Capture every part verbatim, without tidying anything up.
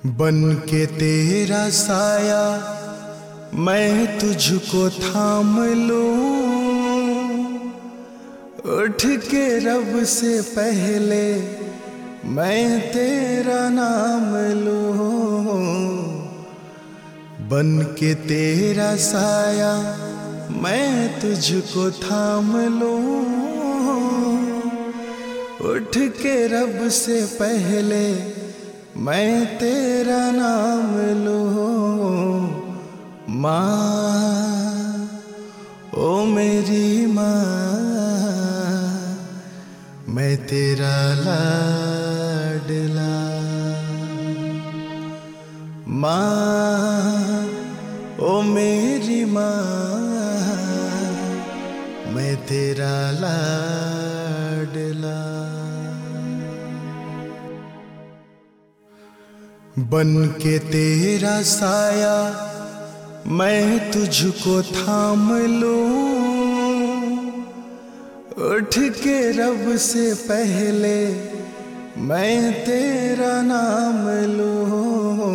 बन के तेरा साया मैं तुझको थाम लूं, उठ के रब से पहले मैं तेरा नाम लूं। बन के तेरा साया मैं तुझको थाम लूं, उठ के रब से पहले मैं तेरा नाम लूं। माँ ओ मेरी माँ, मैं तेरा लाडला। माँ ओ मेरी माँ, मैं तेरा लाडला। बन के तेरा साया मैं तुझको थाम लूं, उठ के रब से पहले मैं तेरा नाम लूं।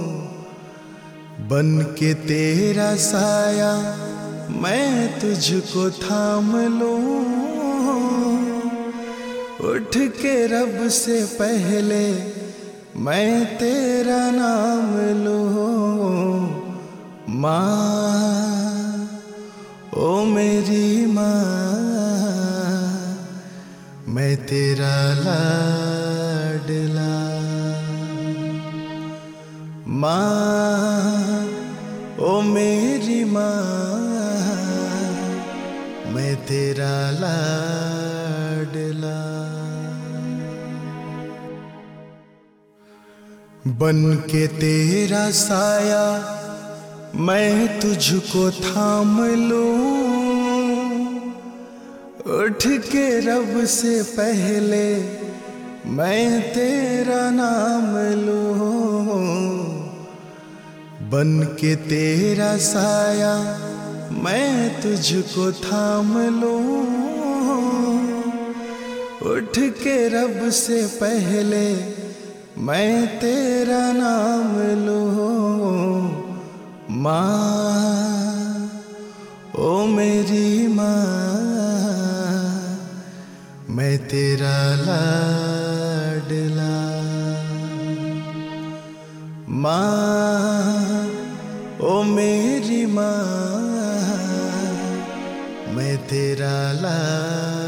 बन के तेरा साया मैं तुझको थाम लूं, उठ के रब से पहले मैं तेरा नाम लूं। माँ ओ मेरी माँ, मैं तेरा लाडला। माँ ओ मेरी माँ, मैं तेरा लाडला। बन के तेरा साया मैं तुझको थाम लूं, उठ के रब से पहले मैं तेरा नाम लूं। बन के तेरा साया मैं तुझको थाम लूं, उठ के रब से पहले मैं तेरा नाम लूं। माँ ओ मेरी माँ, मैं तेरा लाडला। माँ ओ मेरी माँ, मैं तेरा लाडला।